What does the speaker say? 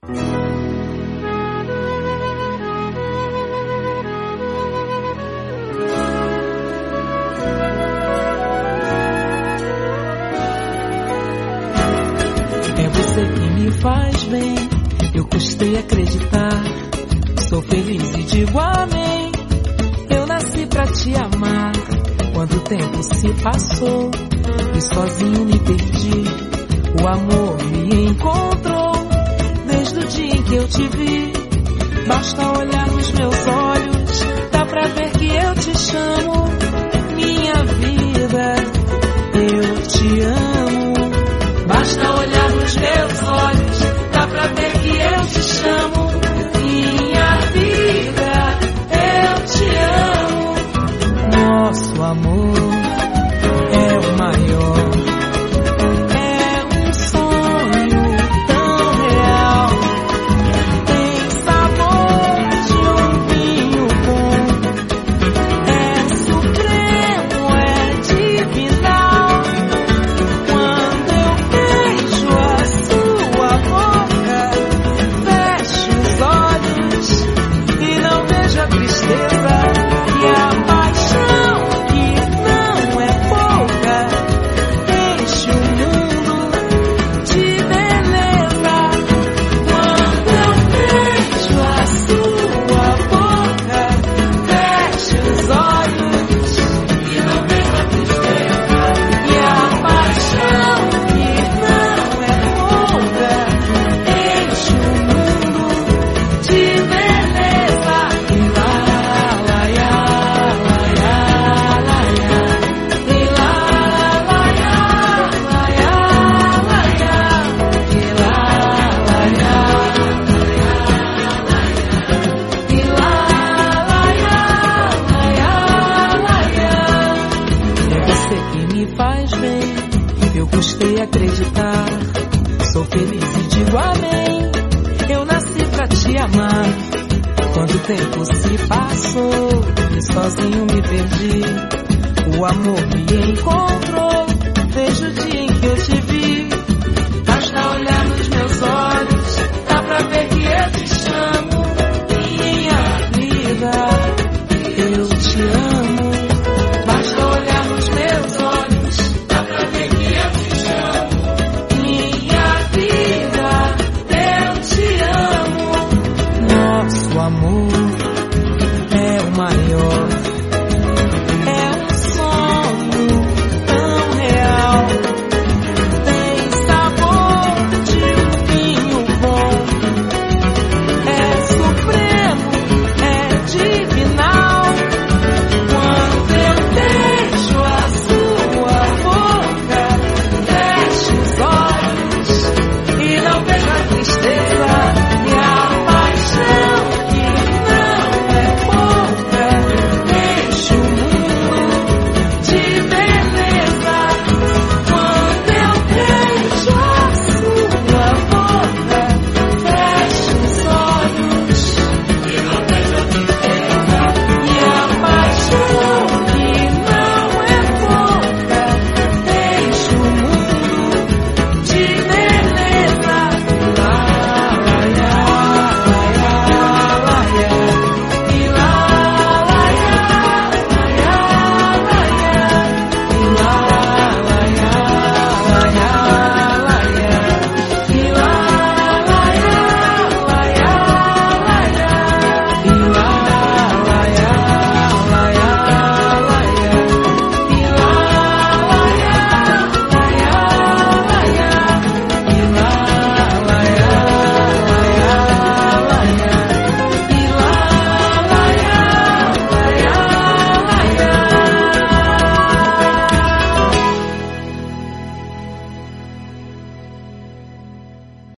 É você que me faz bem, eu custei acreditar. Sou feliz e digo amém. Eu nasci pra te amar. Quando o tempo se passou e sozinho me perdi, o amor me encontrou. Desde o dia em que eu te vi, basta olhar nos meus olhos, dá pra ver que eu te chamo. Minha vida, eu te amo. Basta olhar nos meus olhos, dá pra ver que eu te chamo. Minha vida, eu te amo. Nosso amor é o maior. É um sonho tão real. Tem sabor de um vinho bom. É supremo, é divinal. Quando eu beijo a sua boca, fecho os olhos e não vejo a tristeza e a paixão que não é pouca. Enche o mundo de beleza. Quando eu beijo a sua boca, fecho os olhos e não vejo a tristeza e a paixão que não é pouca. Enche o mundo de beleza. E lá, lá, ya, lá, ya, lá, ya. E lá, lá, ya, lá, ya, lá, ya. E lá, lá, ya, lá, ya, lá, ya. E lá, lá, ya, lá, ya, lá, ya. É você que me faz bem, eu custei acreditar. Sou feliz e digo amém. Eu nasci pra te amar. Quando o tempo se passou e sozinho me perdi, o amor me encontrou.